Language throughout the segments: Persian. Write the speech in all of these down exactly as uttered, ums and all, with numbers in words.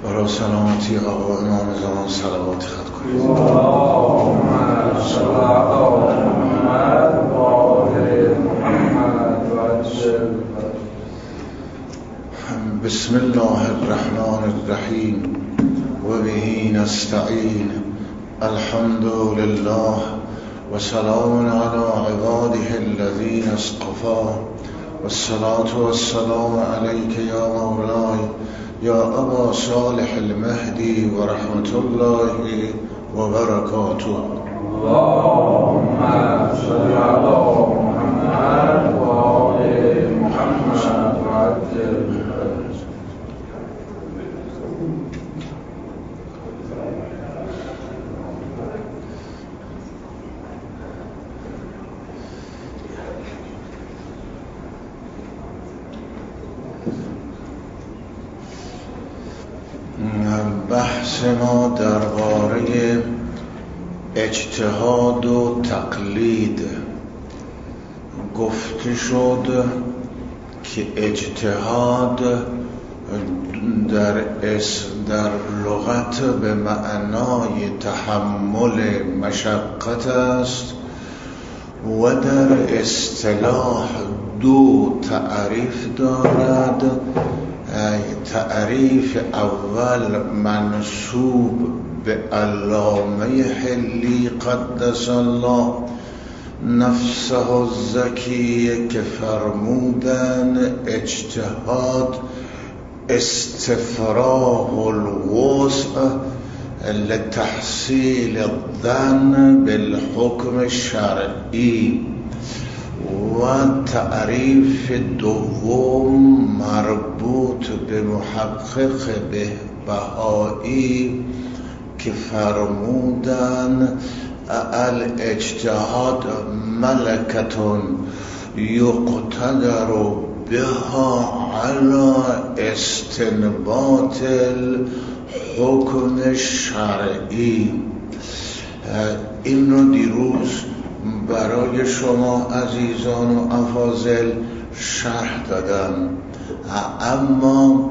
برای سلامتی آقا امام زمان صلوات خط کنید. اللهم صل علی محمد و آل محمد و عجل. بسم الله الرحمن الرحیم و به نستعین. الحمد لله و سلام علی عباده الذین اصطفى و الصلاة و السلام علیک یا مولای یا ابا صالح المهدی و رحمت الله و برکاته. اللهم صل علی محمد و آل محمد و عجل. بحث ما درباره اجتهاد و تقلید. گفته شد که اجتهاد در اس در لغت به معنای تحمل مشقت است و در اصطلاح دو تعریف دارد. تعریف اول منسوب به علامه حلی قدس الله نفسه الزکی که فرمودن اجتهاد استفراغ الوسع لتحصیل الظن بالحکم الشرعی. و تعریف دوم مربوط به محقق بهبهایی که فرمودن الاجتهاد ملکتون یقتدر بها علی استنباط الحکم الشرعی. این رو دیروز برای شما عزیزان و افاضل شرح دادم، اما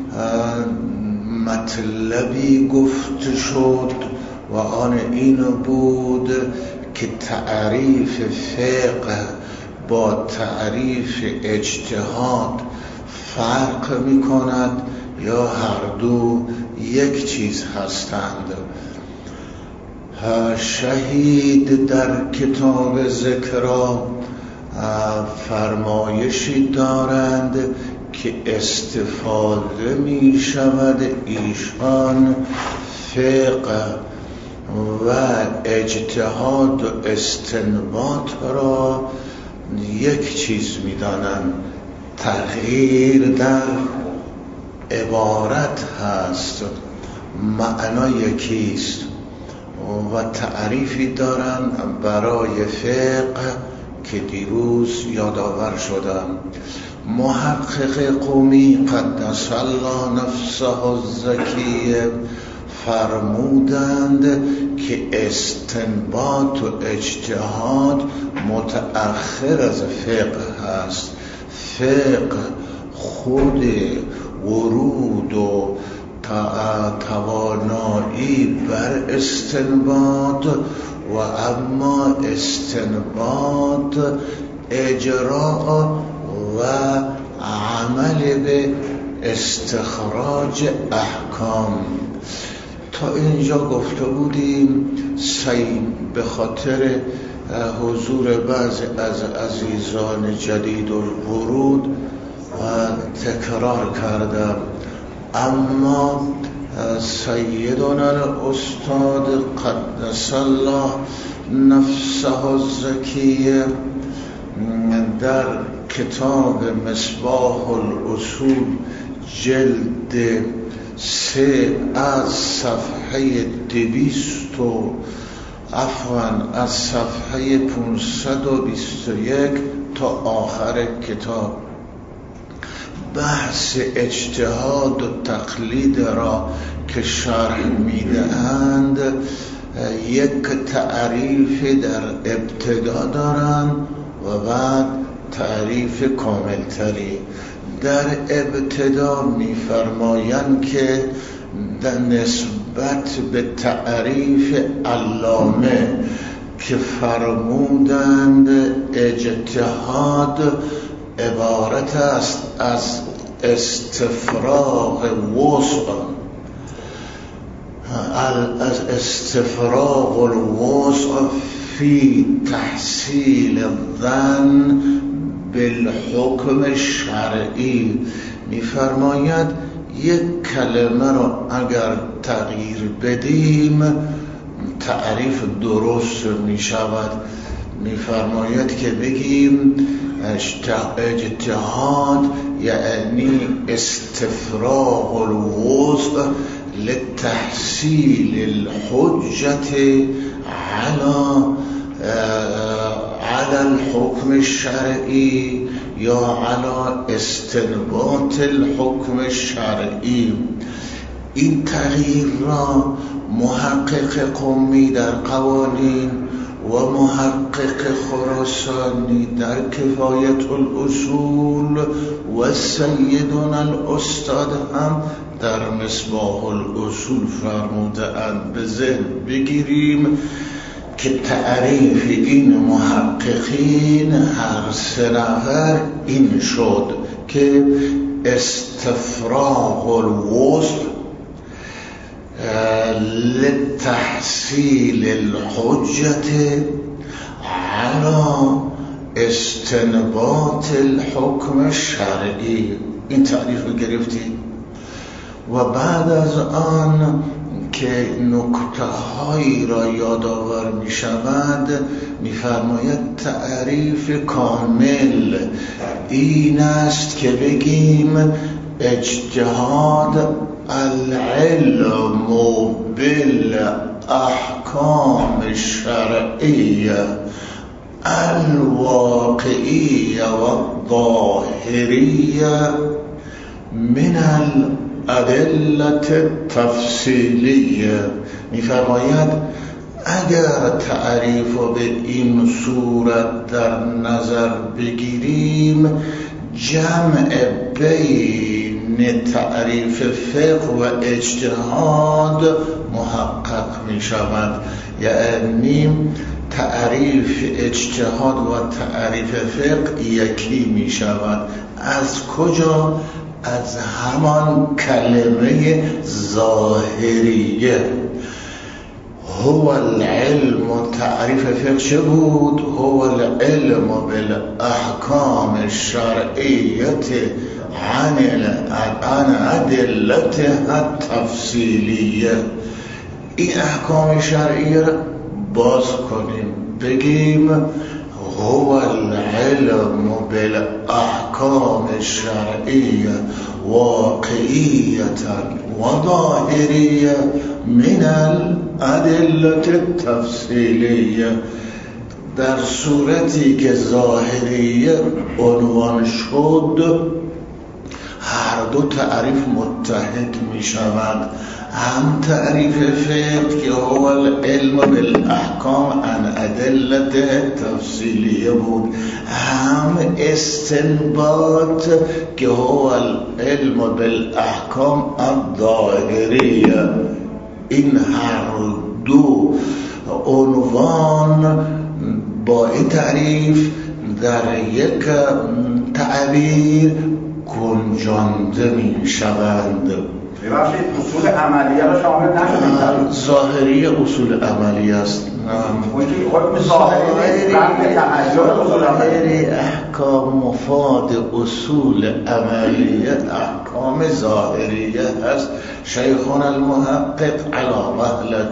مطلبی گفته شد و آن این بود که تعریف فقه با تعریف اجتهاد فرق می کند یا هر دو یک چیز هستند. شهید در کتاب ذکرا فرمایشی دارند که استفاده می شود ایشان فقه و اجتهاد و استنباط را یک چیز می دانند. تغییر در عبارت هست، معنا یکیست. و تعریفی دارن برای فقه که دیروز یادآور شدم. محقق قمی قدس الله نفسه الزکیه فرمودند که استنباط و اجتهاد متأخر از فقه هست. فقه خود ورود و توانایی بر استنباط و اما استنباط اجراء و عمل به استخراج احکام. تا اینجا گفته بودیم، سعی به خاطر حضور بعضی از عزیزان جدید الورود تکرار کردم، اما سیدنا الاستاد قدس الله نفسه الزکیه در کتاب مصباح الاصول جلد سه از صفحه دویست و عفوا از صفحه پانصد و بیست و یک تا آخر کتاب بحث اجتهاد و تقلید را که شرح میدهند یک تعریف در ابتدا دارند و بعد تعریف کاملتری. در ابتدا می‌فرمایند که در نسبت به تعریف علامه که فرمودند اجتهاد عبارت است از استفراغ وسع، از استفراغ الوسع فی تحصیل الظن بالحکم الشرعی. می‌فرماید یک کلمه را اگر تغییر بدیم تعریف درست می شود. می‌فرماید که بگیم اجتهاد یعنی استفراغ الوسع لتحصیل الحجة على على الحکم الشرعی یا على استنباط الحکم الشرعی. این تغییر را محقق قمی در قوانین و محقق خراسانی در کفایت الاصول و سیدنا الاستاد هم در مصباح الاصول فرموده اند. به ذهن بگیریم که تعریف این محققین هر سه نفر این شد که استفراغ الوسع لتحصیل الحجة على استنباط الحکم الشرعی. این تعریف رو گرفتیم و بعد از آن که نکته هایی را یادآور می شود می فرماید تعریف کامل این است که بگیم اجتهاد العلم بالاحکام الشرعیه الواقعیه و الظاهریه من الادله التفصیلیه. می‌فرماید اگر تعریف رو به این صورت در نظر بگیریم جمع بین تعریف فقه و اجتهاد محقق می شود. یعنی تعریف اجتهاد و تعریف فقه یکی می شود. از کجا؟ از همان کلمه ظاهریه. هو العلم، تعریف فقه چه بود؟ هو العلم بالاحکام الشرعیت عن عن ادلتها التفصیلیه. این احکام شرعیه را باز کنیم بگیم هو العلم بالاحکام الشرعیه واقعیه و ظاهریه من الادله التفصیلیه. در صورتی که ظاهریه عنوان شد هر دو تعریف متحد می شوند. هم تعریف فقه که هو العلم بالاحکام عن ادله تفصیلیه بود، هم استنباط که هو العلم بالاحکام الظاهریه. این هر دو عنوان با این تعریف در یک تعبیر گنجانده می شوند. ببخشید اصول عملیه را شامل نشدیم. ظاهری اصول عملی است. حکم ظاهری ظاهری احکام مفاد اصول عملیه احکام ظاهریه است. شیخون المحقق علا مهلک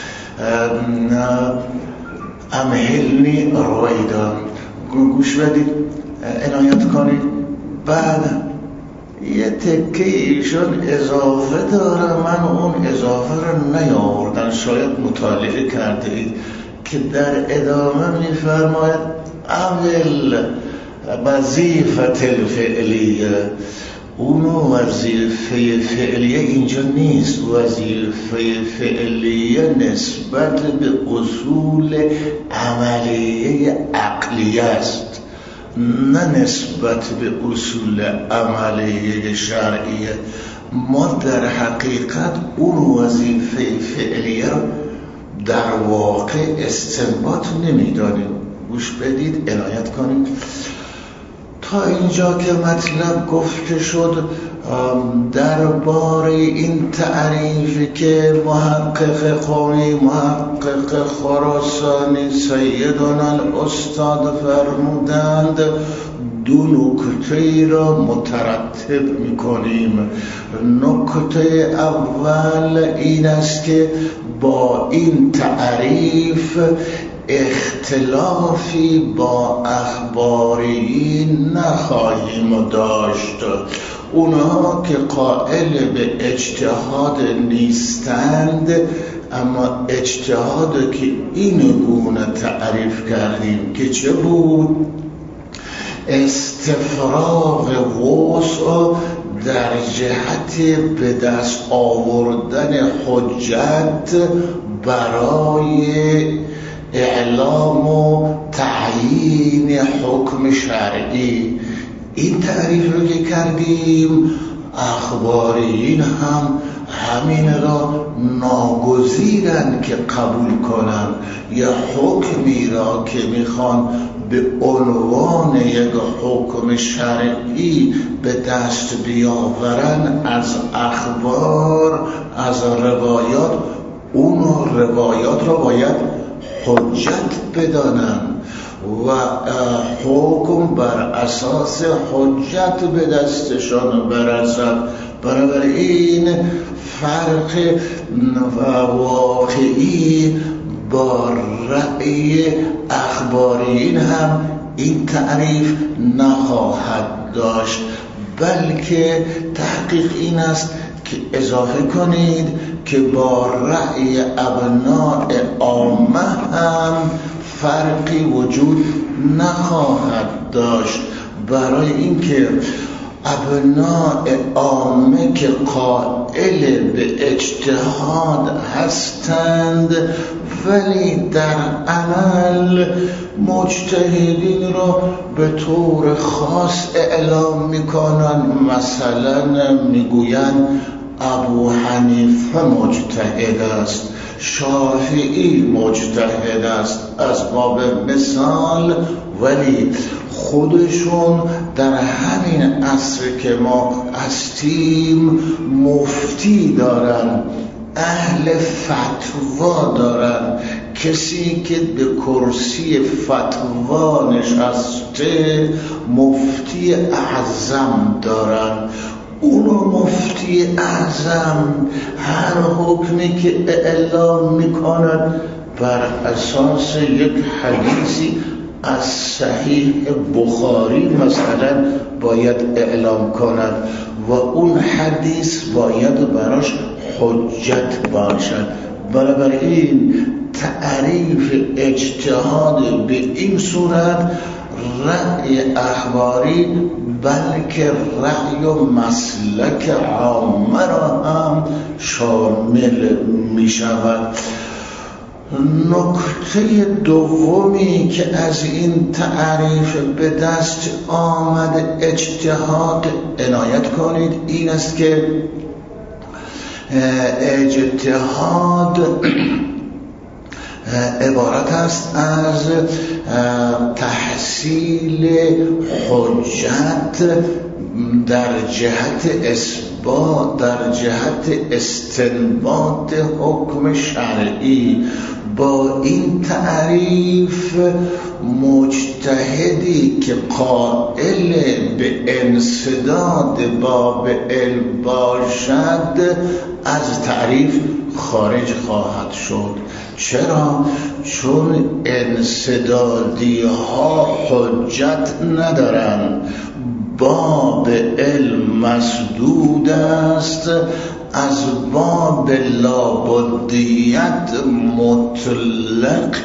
امهلنی رویدان. گوش بدید، عنایت کنید. بعد یه تکه ایشون اضافه داره، من اون اضافه رو نیاوردم، شاید مطالعه کرده اید که در ادامه میفرماید اول وظیفه الفعلیه. اون وظیفه فعلیه اینجا نیست. وظیفه فعلیه نسبت به اصول عملیه عقلیه است، نه نسبت به اصول عملیه شرعیه. ما در حقیقت اون وظیفه فعلیه رو در واقع استنباط نمی‌دانیم. گوش بدید، عنایت کنید. تا اینجا که مطلب گفته شد درباره این تعریفی که محقق قومی، محقق خراسانی سیدنا الاستاد فرمودند، دو نکته را مترتب می‌کنیم. نکته اول این است که با این تعریف اختلافی با اخباریین نخواهیم داشت. اونها که قائل به اجتهاد نیستند، اما اجتهاد که این گونه تعریف کردیم که چه بود؟ استفراغ وسع در جهت به دست آوردن حجت برای اعلام و تعیین حکم شرعی. این تعریف رو که کردیم، اخباریین هم همین را ناگزیرند که قبول کنن. یا حکمی را که میخوان به عنوان یک حکم شرعی به دست بیاورن از اخبار، از روایات، اون روایات را باید حجت بدانن و حکم بر اساس حجت به دستشان برسد. بنابراین فرق واقعی با رأی اخباریین هم این تعریف نخواهد داشت، بلکه تحقیق این است که اضافه کنید که با رأی ابناء عامه هم فرقی وجود نخواهد داشت، برای اینکه ابناء عامه که قائل به اجتهاد هستند ولی در عمل مجتهدین را به طور خاص اعلام میکنن. مثلا میگویند ابو حنیفه مجتهد است، شافعی مجتهد است، از باب مثال، ولی خودشون در همین عصر که ما هستیم مفتی دارن، اهل فتوا دارن، کسی که به کرسی فتوا نشسته مفتی اعظم دارن. اونو مفتی اعظم هر حکمی که اعلام میکنن بر اساس یک حدیثی از صحیح بخاری مثلا باید اعلام کنند و اون حدیث باید براش حجت باشد. بنابراین تعریف اجتهاد به این صورت رأی اخباری بلکه رأی و مسلک عامه را هم شامل می شود. نکته دومی که از این تعریف به دست آمد اجتهاد عنایت کنید این است که اجتهاد عبارت است از تحصیل حجت در جهت اثبات، در جهت استنباط حکم شرعی. با این تعریف مجتهدی که قائل به انسداد باب علم باشد از تعریف خارج خواهد شد. چرا؟ چون انسدادی ها حجت ندارن، باب علم مسدود است، از باب لابدیت مطلق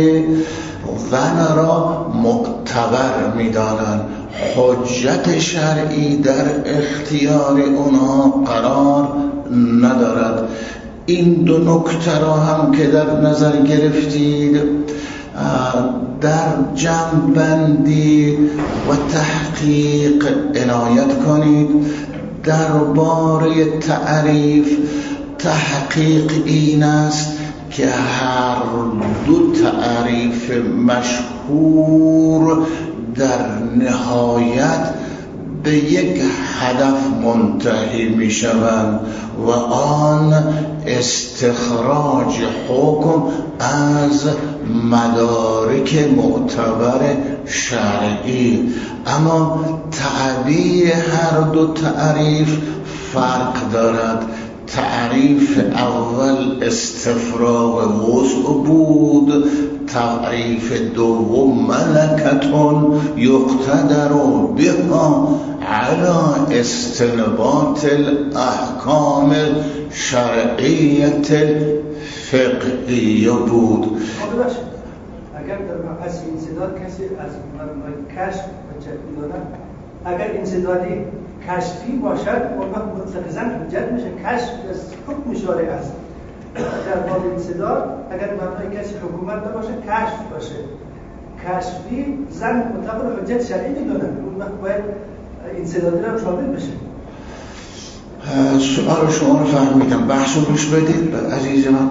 ظن را معتبر می‌دانند. حجت شرعی در اختیار اونها قرار ندارد. این دو نکته را هم که در نظر گرفتید در جمع بندی و تحقیق عنایت کنید. درباره تعریف تحقیق این است که هر دو تعریف مشهور در نهایت به یک هدف منتهی می شوند و آن استخراج حکم از مدارک معتبر شرعی. اما تعبیر هر دو تعریف فرق دارد. تعریف اول استفراغ وسع بود، تعریف دوم ملکتون یقتدر بها علی استنباط الاحکام شرعیت فقهیه بود. اگر در مبحث انسداد کسی از مبنای کشف حجت می‌دارد، اگر انسدادی کشفی باشد اون وقت مطلقاً حجت میشه، کشف از حکم شارع است. در باب انسداد اگر مبنای کسی حکومت نباشه، کشف باشه، کشفی زن مطلق رو حجت شرعی می‌دونن، اون وقت باید انسدادی رو شامل بشه. سوال شما رو فهمیدم، بحث رو گوش بدید عزیز من.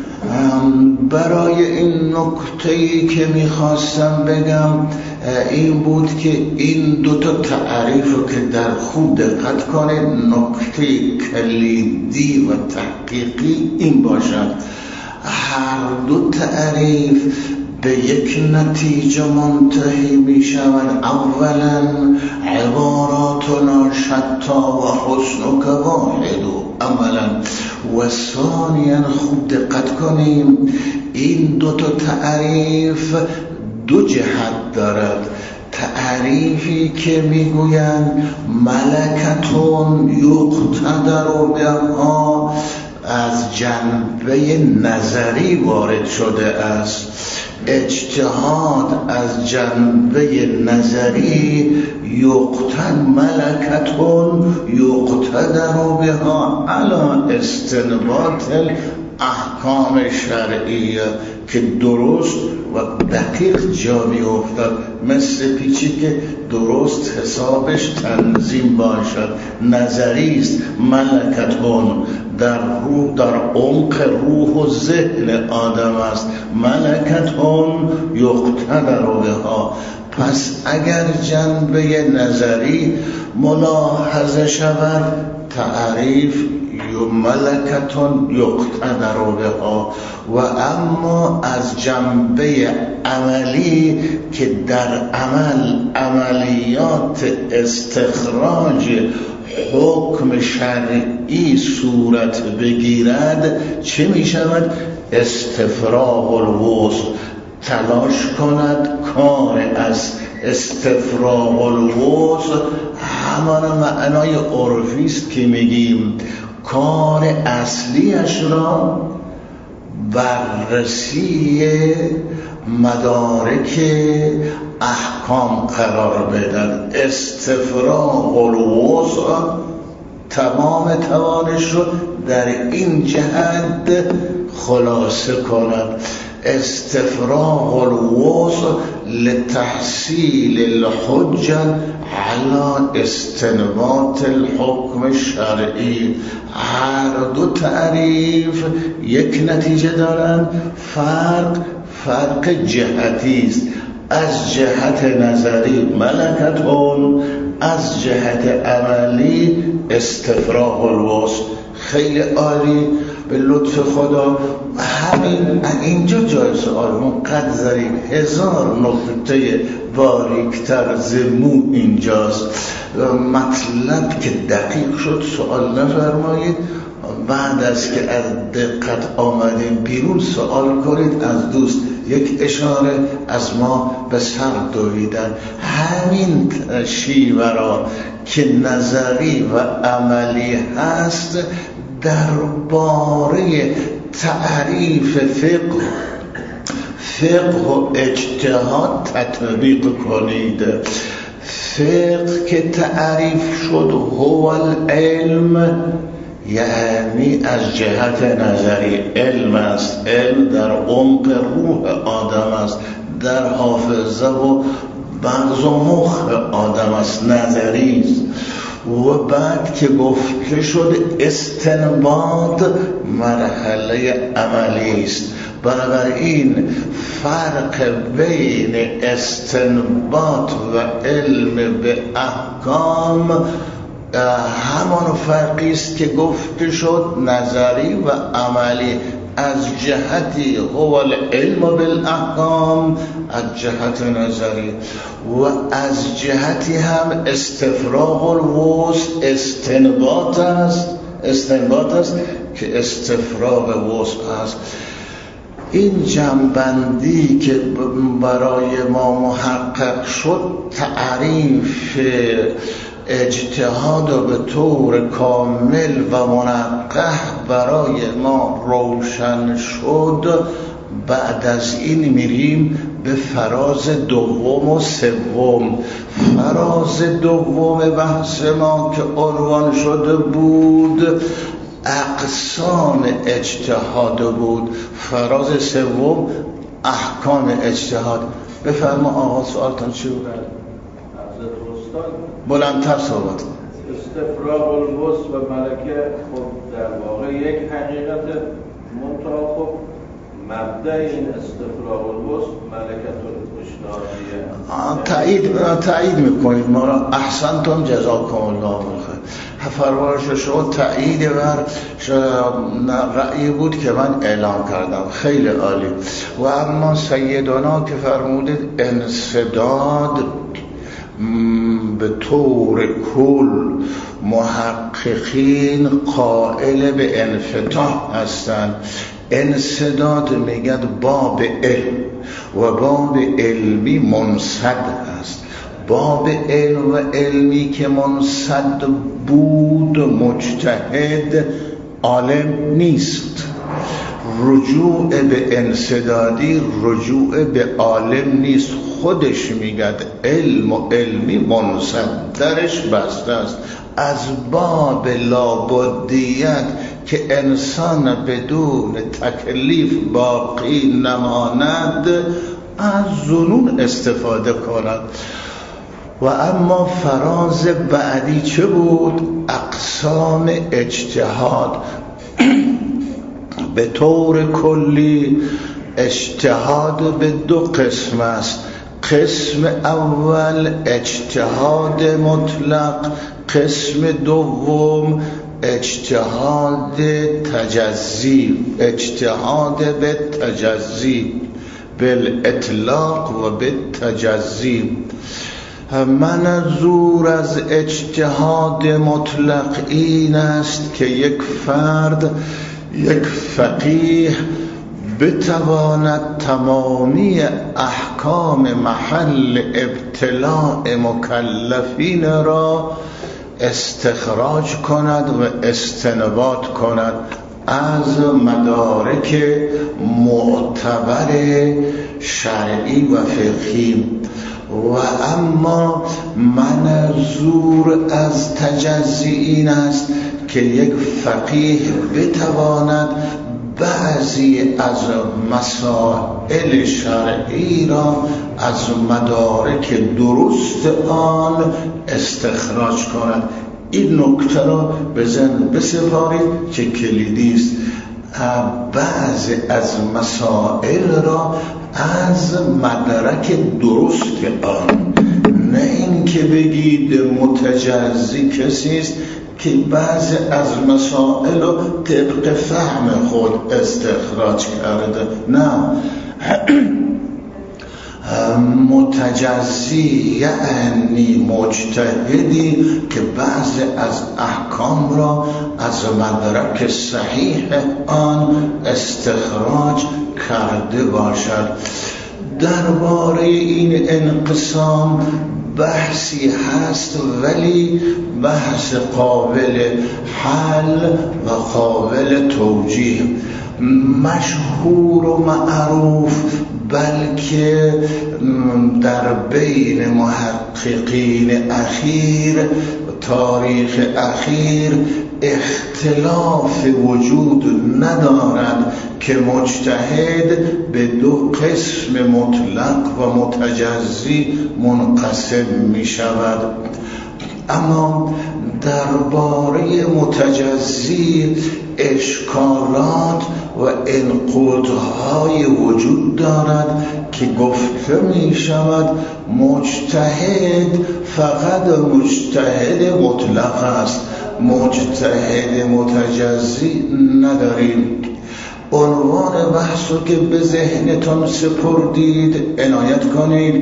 برای این نکته‌ای که میخواستم بگم این بود که این دوتا تعریف رو که در خوب دقت کنید، نکته کلیدی و تحقیقی این باشد: هر دو تعریف به یک نتیجه منتهی می شوند. اولا عباراتنا شتا و حسنک واحد عملا، و ثانیا خوب دقت کنیم این دو تا تعریف دو جهت دارد. تعریفی که میگویند ملکتون یقتدر بها از جنبه نظری وارد شده است، اجتهاد از جنبه نظری یقتد ملکتون یقتدر بها علی استنباط احکام شرعیه، که درست و دقیق جا می افتاد، مثل پیچی که درست حسابش تنظیم باشد. نظری است ملکتون، در روح، در عمق روح و ذهن آدم است. ملکتون یقتدر بها. پس اگر جنبه نظری ملاحظه شود، تعریف ملکتون یقتدر بها، و اما از جنبه عملی که در عمل عملیات استخراج حکم شرعی صورت بگیرد، چه می شود؟ استفراغ الوسع، تلاش کند کار از استفراغ الوسع همان معنای عرفی است که میگیم کار اصلیش را بررسی مدارک احکام قرار بدن. استفراغ الوسع تمام توانش رو در این جهت خلاصه کند. استفراغ الوسع لتحصیل الحجة على استنباط الحکم الشرعی. هر دو تعریف یک نتیجه دارند، فرق فرق جهتی است. از جهت نظری ملکتون، از جهت عملی استفراغ الوسع. خیلی عالی، به لطف خدا. همین اینجا جای سوال منقدر ظریف، هزار نکته باریکتر زمو اینجاست. مطلب که دقیق شد سوال نفرمایید، بعد از که از دقت آمدیم بیرون سوال کنید از دوست. یک اشاره از ما به سر دویدن. همین شیوه را که نظری و عملی هست درباره تعریف فقه فقه و اجتهاد تطبیق کنید. فقه که تعریف شد هو العلم، یعنی از جهت نظری علم است. علم در عمق روح آدم است، در حافظه و مغز و مخ آدم است، نظری است. و بعد که گفته شد استنباط مرحله عملی است. بنابراین فرق بین استنباط و علم به احکام همان فرقی است که گفته شد نظری و عملی. از جهتی هو العلم بالاحکام، از جهت نظری، و از جهتی هم استفراغ الوسع استنباط است، استنباط است که استفراغ وسع است. این جنبندی که برای ما محقق شد، تعریف اجتهاد به طور کامل و منقح برای ما روشن شد. بعد از این میریم به فراز دوم و سوم. فراز دوم بحث ما که عنوان شده بود اقسام اجتهاد بود، فراز سوم احکام اجتهاد. بفرما آقا سوالتان چی بود؟ بلندتر صحبت. استفراغ الوسع و ملکه خب در واقع یک حقیقت، منتها خب مبدأ این استفراغ الوسع ملکت الاشنادیه. تایید تایید میکنید ما را. احسنتم جزاکم الله خیر. فرمایش شما تایید بر رأیی بود که من اعلام کردم. خیلی عالی. و اما سیدنا که فرمودید انسداد به طور کل محققین قائل به انفتاح هستند. انسداد میگد باب علم و باب علمی منسد هست. باب علم و علمی که منسد بود مجتهد عالم نیست. رجوع به انسدادی رجوع به عالم نیست. خودش میگد علم و علمی منسد درش بسته است. از باب لابدیت که انسان بدون تکلیف باقی نماند از ظنون استفاده کند. و اما فراز بعدی چه بود؟ اقسام اجتهاد. به طور کلی اجتهاد به دو قسم است. قسم اول اجتهاد مطلق، قسم دوم اجتهاد تجزی، اجتهاد به تجزی، بالاطلاق و به تجزی. منظور از اجتهاد مطلق این است که یک فرد، یک فقیه بتواند تمامی احکام محل ابتلاء مکلفین را استخراج کند و استنباط کند از مدارک معتبر شرعی و فقهی. و اما منظور از تجزی این است که یک فقیه بتواند بعضی از مسائل شرعی را از مدارک درست آن استخراج کند. این نکته را بزن بسپارید که کلیدی است. بعضی از مسائل را از مدرک درست آن، نه این که بگید متجزی کسی است که بعضی از مسائل رو طبق فهم خود استخراج کرده. نه، متجزی یعنی مجتهدی که بعضی از احکام را از مدرک صحیح آن استخراج کرده باشد. درباره این انقسام بحثی هست، ولی بحث قابل حل و قابل توجیه. مشهور و معروف بلکه در بین محققین اخیر تاریخ اخیر اختلاف وجود ندارد که مجتهد به دو قسم مطلق و متجزی منقسم می شود. اما درباره متجزی اشکالات و انقودهای وجود دارد که گفته می شود مجتهد فقط مجتهد مطلق است، مجتهد متجزی نداریم. عنوان بحثو که به ذهنتون سپردید عنایت کنید.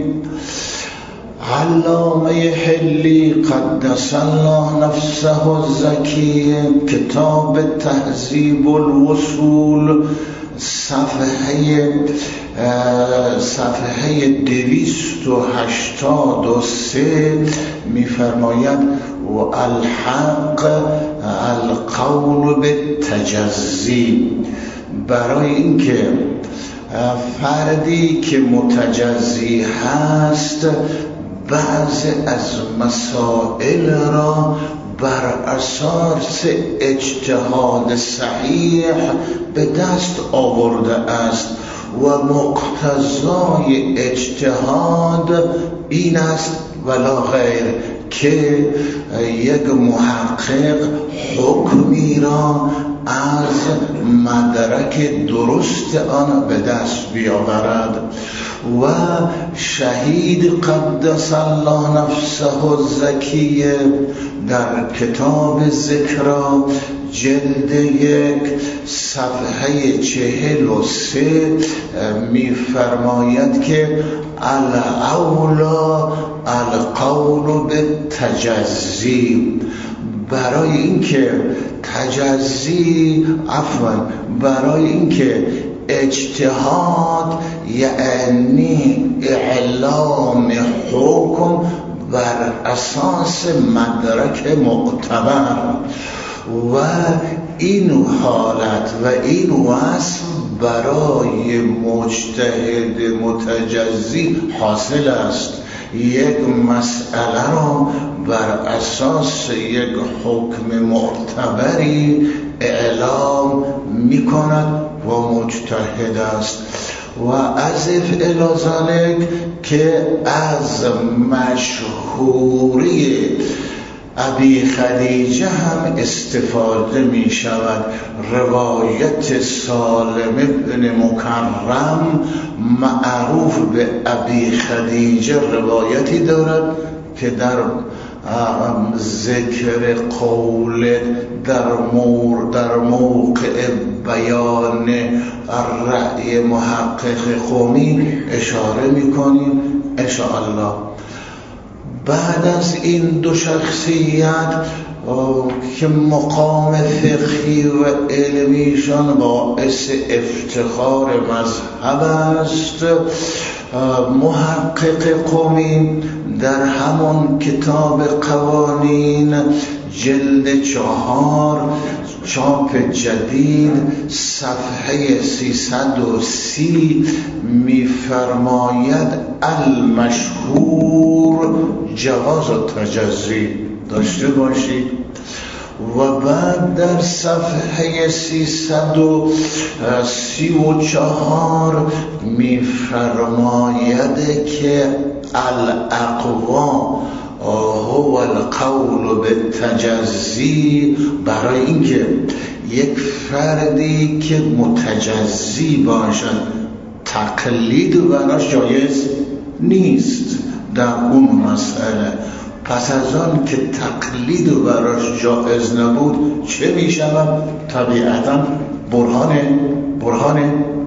علامه حلی قدس الله نفسه الزکی کتاب تهذیب الوصول صفحه صفحه دویست و هشتاد و سه می‌فرماید و الحق القول بالتجزی، برای اینکه فردی که متجزی هست بعضی از مسائل را بر اساس اجتهاد صحیح به دست آورده است و مقتضای اجتهاد این است ولا غیر که یک محقق حکمی را از مدرک درست آن به دست بیاورد و شهید قدس الله نفسه الزکی در کتاب ذکرا جلد یک صفحه چهل و سه می‌فرماید که الاولا القول بالتجزی، برای اینکه تجزی عفوا برای اینکه اجتهاد یعنی اعلام حکم بر اساس مدرک معتبر و این حالت و این وصف برای مجتهد متجزی حاصل است. یک مسئله را بر اساس یک حکم معتبری اعلام می کند و مجتهد است. و اضف الی ذلک که از مشهوری ابی خدیجه هم استفاده می شود. روایت سالم ابن مکرم معروف به ابی خدیجه روایتی دارد که در ذکر قول در مور در موقع بیان رأی محقق قومی اشاره میکنیم انشاءالله. بعد از این دو شخصیت که مقام فقهی و علمیشان باعث افتخار مذهب است، محقق قومی در همون کتاب قوانین جلد چهار چاپ جدید صفحه سیصد و سی می‌فرماید المشهور جواز التجزی داشته باشید. و بعد در صفحه سیصد و سی و چهار می‌فرماید که الاقوا هو القول بالتجزی، برای اینکه یک فردی که متجزی باشد تقلید براش جایز نیست در اون مسئله. پس از آن که تقلید براش جایز نبود چه می شود؟ طبیعتا برهان برهان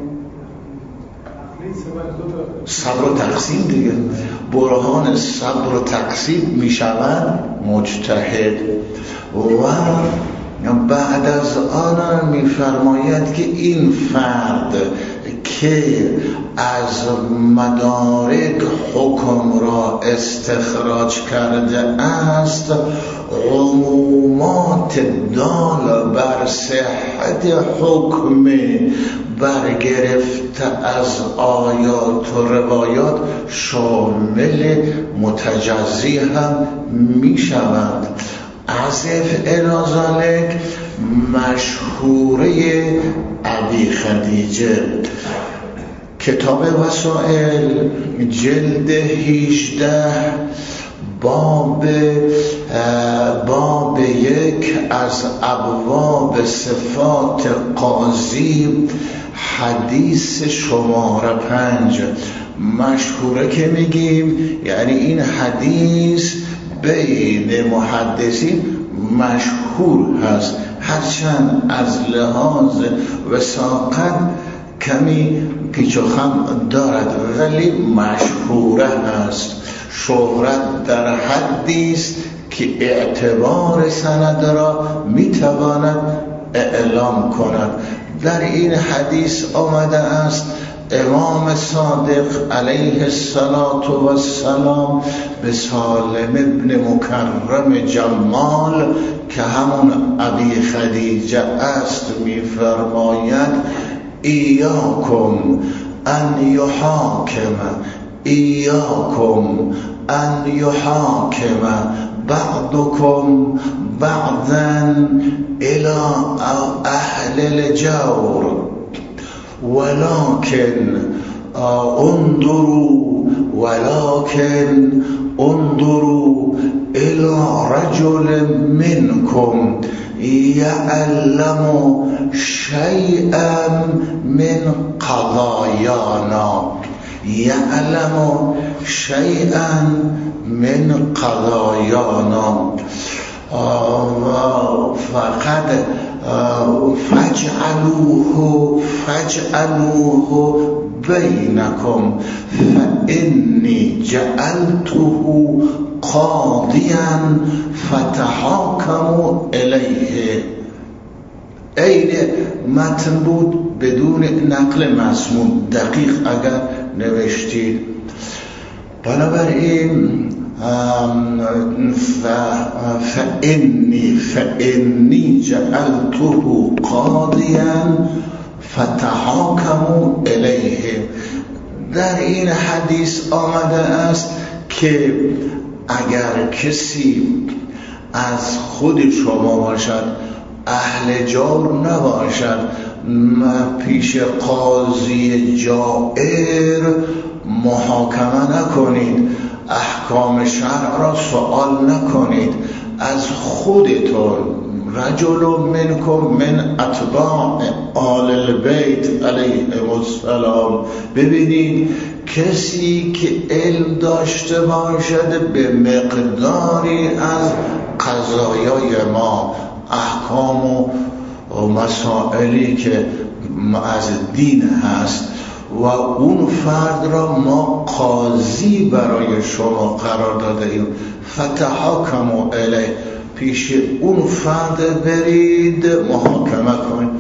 صبر و تقسیم دیگه، برهان صبر و تقسیم می شود مجتهد. و بعد از آن می فرماید که این فرد که از مدارک حکم را استخراج کرده است عمومات دال بر صحت حکم برگرفته از آیات و روایات شامل متجزی هم می شود. اضف الی ذلک مشهوره ابی خدیجه کتاب وسائل جلد هجده باب باب یک از ابواب صفات قاضی، حدیث شماره پنج مشهوره که میگیم، یعنی این حدیث بین محدثین مشهور هست، هرچند از لحاظ وثاقت کمی پیچ و خم دارد ولی مشهوره هست. شهرت در حدی است که اعتبار سند را میتواند اعلام کند. در این حدیث آمده است امام صادق علیه السلام به سالم ابن مکرم جمال که همون ابی خدیجه است میفرماید ایاکم ان یحاکم ایاکم ان یحاکم بعضکم بعضا الى اهل الجور ولكن انظروا ولكن انظروا الى رجل منكم يعلم شيئا من قضايانا يعلم شيئا من قضايانا فقد فاجعلوه فاجعلوه بينكم فإني جعلته قاضيا فتحاكموا إليه. این متن بود بدون نقل مسموع، دقیق اگر نوشتید. بنابراین فإني فإني جعلته قاضيا فتحاكموا إليه. در این حدیث آمده است که اگر کسی از خود شما باشد، اهل جور نباشد، پیش قاضی جائر محاکمه نکنید، احکام شرع را سوال نکنید، از خودتون رجل منکم من اتباع آل البیت علیهم السلام، ببینید کسی که علم داشته باشد به مقداری از قضایای ما، احکام و مسائلی که از دین هست، و اون فرد را ما قاضی برای شما قرار داده ایم، فتحاکموا الیه، پیش اون فرد برید محاکمه کنید.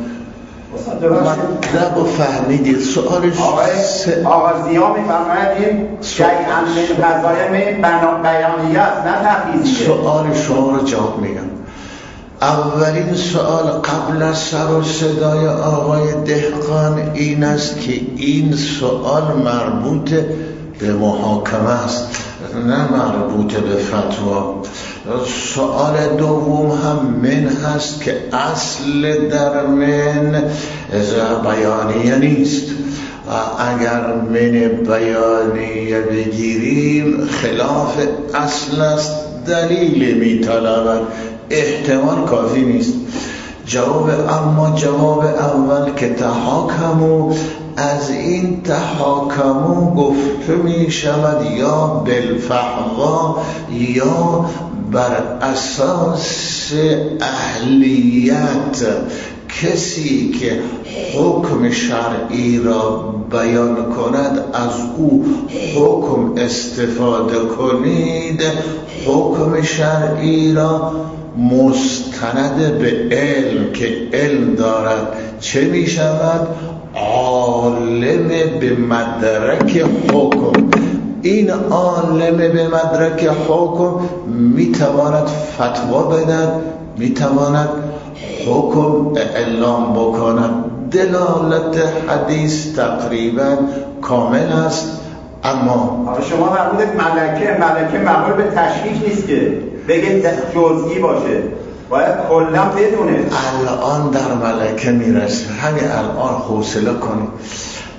مطلب فهمیدید؟ سوالش آقا زیا میفرمایید شیئا من قضایای من بیانیه است نه تفیضیه. سوال شما رو جواب میگم. اولین سوال قبل از سر و صدای آقای دهقان این است که این سوال مربوط به محاکمه است، نه مربوط به فتوا. سوال دوم هم من هست که اصل در من بیانیه نیست. اگر من بیانیه بگیریم خلاف اصل است، دلیل میطلبد، احتمال کافی نیست. جواب اما جواب اول که تحاکمو، از این تحاکمو گفته می شود یا بالفحوا یا بر اساس اهلیت. کسی که حکم شرعی را بیان کند از او حکم استفاده کنید، حکم شرعی را مستند به علم که علم دارد چه می شود؟ عالم به مدرک حکم. این عالم به مدرک حکم می تواند فتوا بدهد، می تواند حکم اعلام بکند. دلالت حدیث تقریبا کامل است. اما شما فرمودید ملکه ملکه معمول به تشکیک نیست که بگید جزئی باشه، باید کلا بدونه. الان در ملکه میرسه، همین الان حوصله کنید.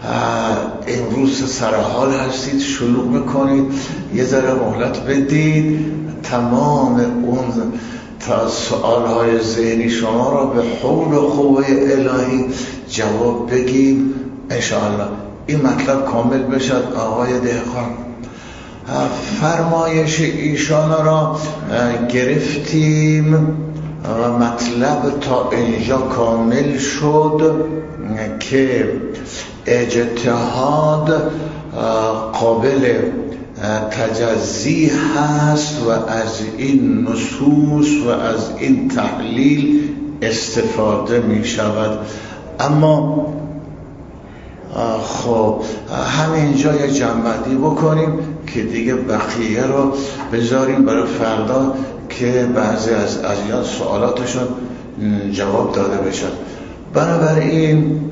امروز سر حال هستید، شلوغ میکنید، یه ذره مهلت بدید تمام اون تا سوالهای ذهنی شما را به حول و قوه الهی جواب بگیم انشاءالله این مطلب کامل بشد. آقای دهقان فرمایش ایشان را گرفتیم و مطلب تا اینجا کامل شد که اجتهاد قابل تجزی هست و از این نصوص و از این تحلیل استفاده می شود. اما خب همینجا یک جنبندی بکنیم که دیگه بقیه رو بذاریم برای فردا که بعضی از ازیان سوالاتشون جواب داده بشن. بنابراین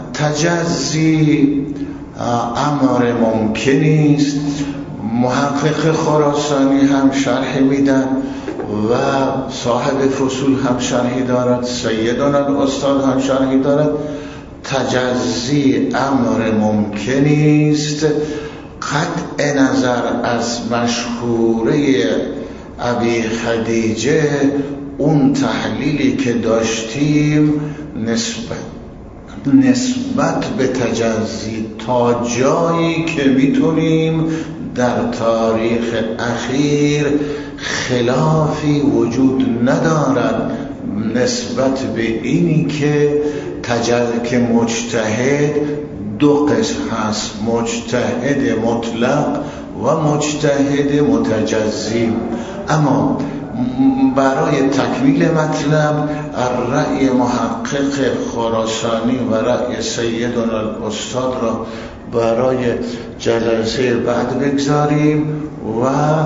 تجزی امر ممکنی است. محقق خراسانی هم شرح میدن و صاحب فصول هم شرحی دارد، سیدنا الاستاد هم شرحی دارد. تجزی امر ممکنی است. قطع نظر از مشهوره ابی خدیجه اون تحلیلی که داشتیم نسبت نسبت به تجزی تا جایی که میتونیم در تاریخ اخیر خلافی وجود ندارد نسبت به اینی که تجزی که مجتهد دو قسم هست، مجتهد مطلق و مجتهد متجزی. اما برای تکمیل مطلب رأی محقق خراسانی و رأی سیدنا الاستاد را برای جلسه بعد بگذاریم و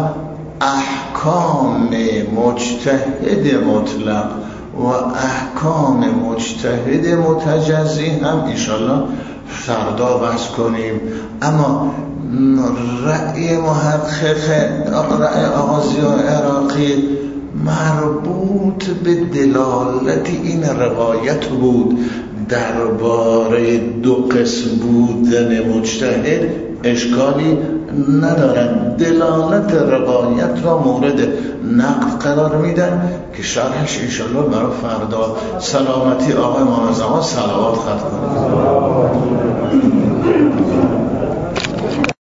احکام مجتهد مطلق و احکام مجتهد متجزی هم انشالله فردا بحث کنیم. اما رأی محقق رأی آقا ضیا عراقی مربوط به دلالت این روایت بود درباره دو قسم بودن مجتهد اشکالی ندارند. دلالت روایت را مورد نقد قرار میدن که شرحش انشالله برای فردا. سلامتی آقای معظم صلوات خط کنید.